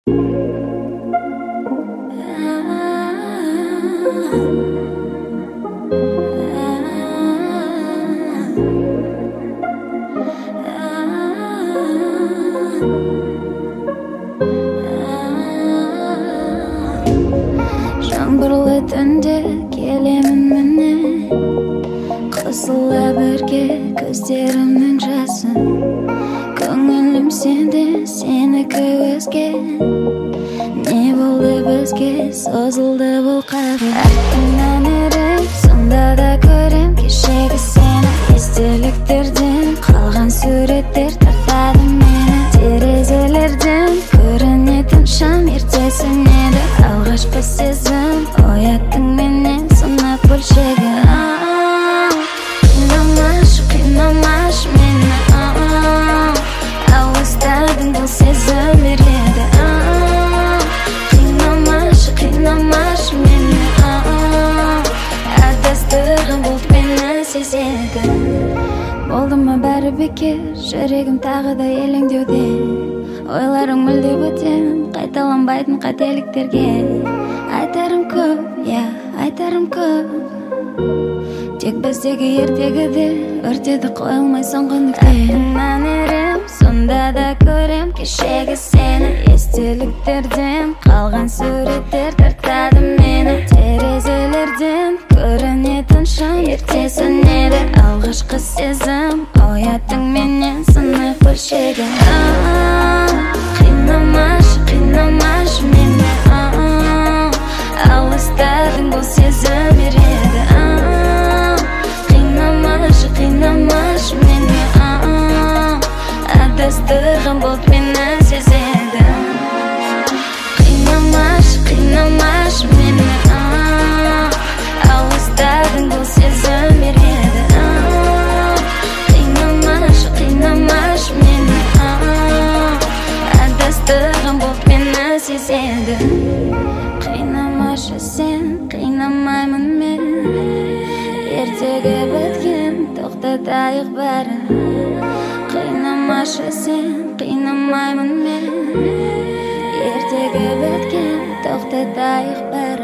Жаңбырлы түнде келемін міне, қысыла бірге көздерімнің жасын. Көңілім сенде, сенікі өзге. Не болды бізге, созылды бұл қағид. Артыңнан ерем, сонда да көрем кешегі сені. Естеліктерден қалған суреттер тартады мені. Терезелерден көрінетін шам ертесін еді. Алғашқы сезім ояттың менен сынақ бөлшегі. Қинамашы мені, ауыздадың бұл сезім ереді. Қинамашы мені, адастырған бұлт мені сезеді. Болды ма бәрі бекер, жүрегім тағы да елеңдеуде. Ойларың мүлде бөтен, қайталанбайтын қателіктерге. Айтарым көп, айтарым көп. Тек біздегі ертегіде өртеді қойылмай соңғы нүкте. Артыңнан ерем, сонда да көрем кешегі сені. Естеліктерден қалған суреттер тартады мені. Терезелерден көрінетін шам ертесін еді. Алғашқы сезім ояттың менен сынық бөлшегі. Қинамашы мені, алыстадың бұл сезім ереді. Қинамашы мені, адастырған бұлт мені сезеді. Қинамашы мені, алыстадың бұл сезім ереді. Қинамашы мені, адастырған бұлт мені сезеді. Қинамашы сен, қинамаймын мен. Ертегі біткен, тоқтатайық бәрін. Қинамашы сен, қинамаймын мен. Ертегі біткен, тоқтатайық бәрін.